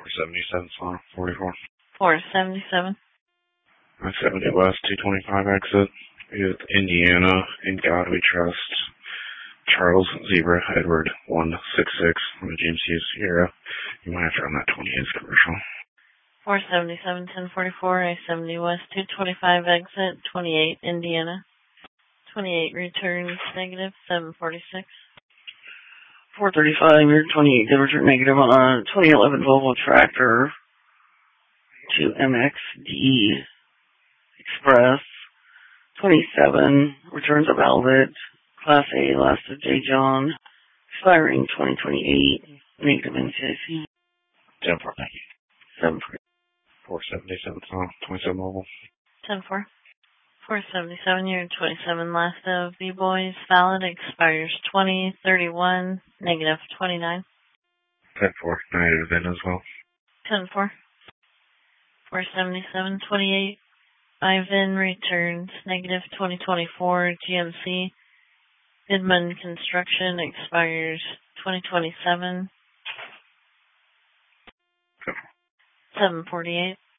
477 Sonic 44. 477. I-70 West 225 exit is Indiana. In God We Trust. Charles Zebra Edward 166 from the James Hughes Sierra. You might have to run that 20 is commercial. 477 1044 I-70 West 225 exit 28 Indiana. 28 returns negative 746. 435 your 28 they return negative on a 2011 Volvo tractor to MXD Express. 27 returns a Velvet Class A last of J. John, expiring 2028. Negative NCIC. 10-4, thank you. 477 27 mobile. 10-4. 477 year 27 last of B-Boys valid expires 2031 negative 29. 10-4, negative then as well. 10-4. 477 28 Ivan returns negative 2024 GMC. Midman Construction expires 2027. 748.